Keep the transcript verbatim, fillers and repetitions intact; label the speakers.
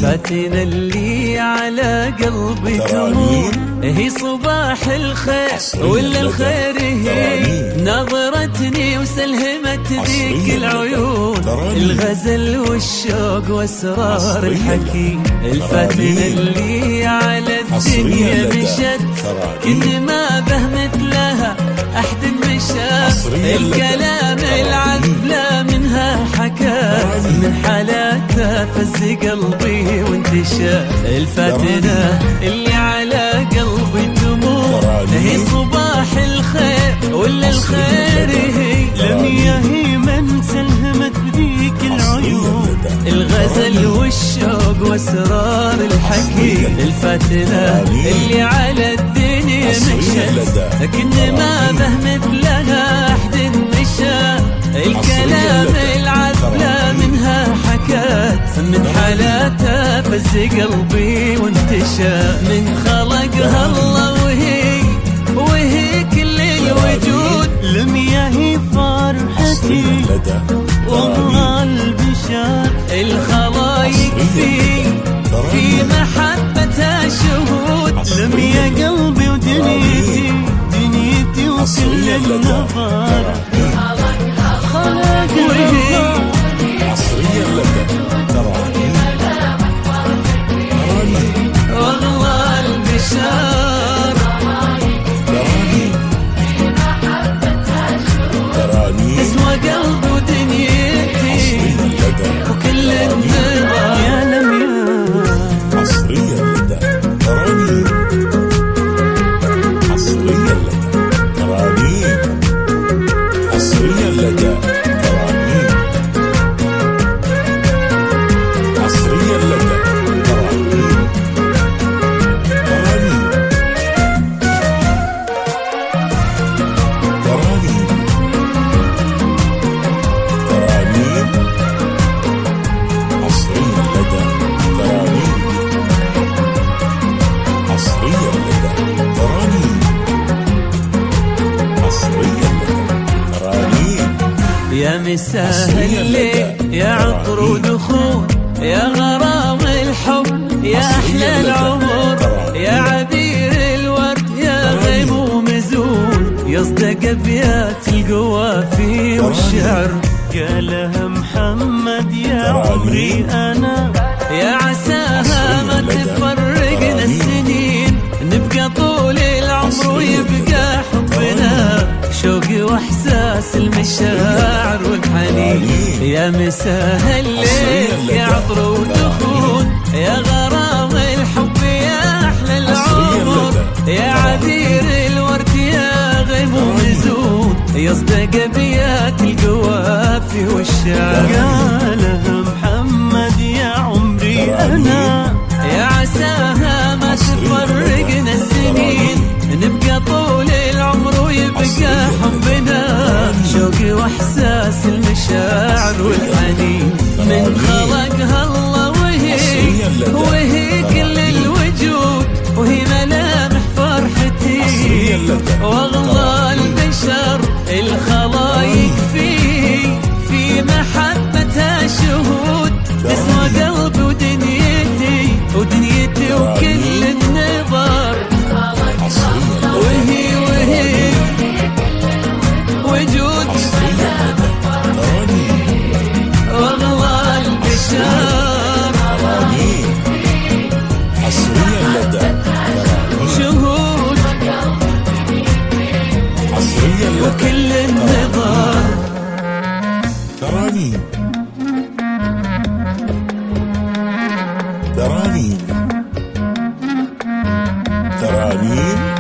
Speaker 1: الفاتنة اللي على قلبي تمور هي صباح الخير ولا الخير هي نظرتني وسلهمت ذيك العيون الغزل والشوق واسرار الحكي الفاتنة اللي على الدنيا مشت كل ما بهمت لها أحد مشى الكلام العذب لا منها حكات من حالاتها فز قلبي وانتشى الفاتنة اللي على قلبي تمور هي صباح الخير ولا الخير هي لمية هي من سلهمت بذيك العيون الغزل والشوق واسرار الحكي الفاتنة اللي على الدنيا مشت لكن ما فهمت لها أحد مشى الكلام العذب لا منها حكات من حالاتها فز قلبي وانتشى من خلقها الله وهي وهي كل الوجود لمية هي فرحتي وامها البشار الخلايق في في محبتها شهود لمية قلبي ودنيتي دنيتي وكل النظر خلق الله عصريا لك تراني والله البشار تراني تراني تسوى قلبي ودنيتي وكل النظر يا لميا عصريا لك تراني عصريا لك تراني عصريا لك تراني عصريا لك تراني تراني تراني تراني عصريا لك تراني عصريا لك تراني عصريا لك تراني يا مساء الليل يا عطر ودخول يا غرام الحب يا أحلى العمر يا عبير الورد يا غيم مزول يصدق أبيات القوافي والشعر قالها محمد يا عمري أنا يا عساها ما تفرقنا السنين نبقى طول العمر ويبقى حبنا شوقي واحساس المشاعر والحنين يا مساء الليل يا عطر ودخول يا غرام الحب يا احلى العمر يا عبير الورد يا غيم ومزون يصدق ابيات القوافي والشعر قالها محمد يا عمري انا يا عساها ما تفرقنا السنين نبقى طول العمر ويبقى حبنا شوقي واحساس المشاعر والحنين من خلقها الله وهي وهي كل الوجود وهي ملامح فرحتي واغلى البشر الخلايق فيه في محبتها شهود تسوى قلبي ودنيتي ودنيتي وكل النظر وهي وهي وجود والله البشار شهود وكل النظر
Speaker 2: تراني تراني تراني